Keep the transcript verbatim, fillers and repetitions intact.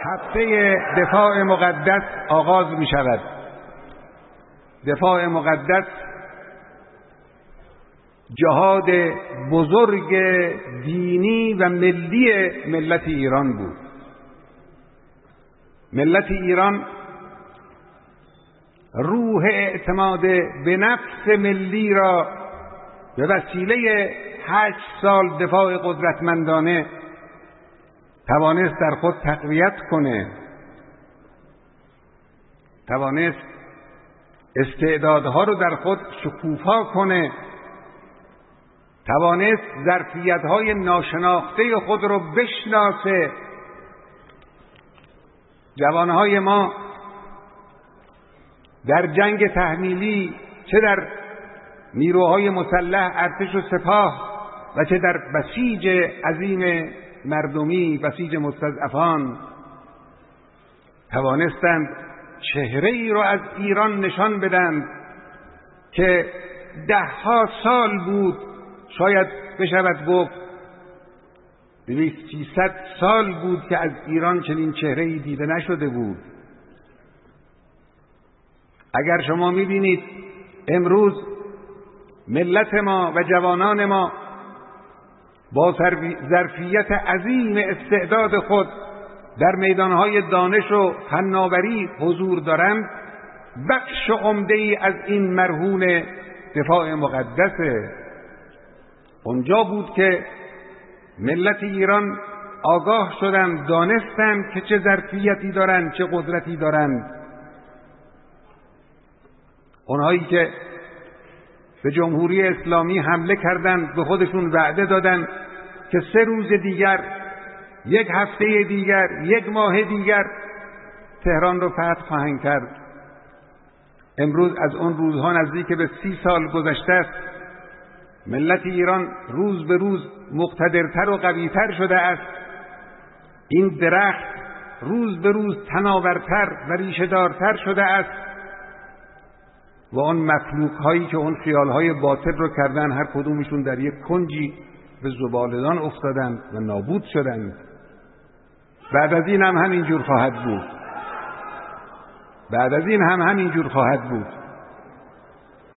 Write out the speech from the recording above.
هفته دفاع مقدس آغاز می شود. دفاع مقدس جهاد بزرگ دینی و ملی ملت ایران بود. ملت ایران روح اعتماد به نفس ملی را به وسیله هشت سال دفاع قدرتمندانه توانست در خود تقویت کنه، توانست استعدادها رو در خود شکوفا کنه، توانست ظرفیت‌های ناشناخته خود رو بشناسه. جوانهای ما در جنگ تحمیلی، چه در نیروهای مسلح ارتش و سپاه و چه در بسیج عظیم مردمی، بسیج مستضعفان، توانستند چهره ای رو از ایران نشان بدن که ده ها سال بود، شاید بشود گفت دویست سیصد سال بود که از ایران چنین چهره ای دیده نشده بود. اگر شما می‌بینید امروز ملت ما و جوانان ما با ظرفیت عظیم استعداد خود در میدانهای دانش و فناوری حضور دارند، بخش عمده‌ای از این مرهون دفاع مقدسه. اونجا بود که ملت ایران آگاه شدند، دانستند که چه ظرفیتی دارند، چه قدرتی دارند. اونهایی که به جمهوری اسلامی حمله کردند به خودشون وعده دادند که سه روز دیگر، یک هفته دیگر، یک ماه دیگر تهران رو فتح خواهند کرد. امروز از اون روزها نزدیک به سی سال گذشته است. ملت ایران روز به روز مقتدرتر و قویتر شده است. این درخت روز به روز تناورتر و ریشه‌دارتر شده است و آن مخلوق هایی که اون خیال های باطل رو کردن، هر کدومشون در یک کنجی به زبالدان افتادند و نابود شدند. بعد از این هم همین جور خواهد بود. بعد از این هم همین جور خواهد بود.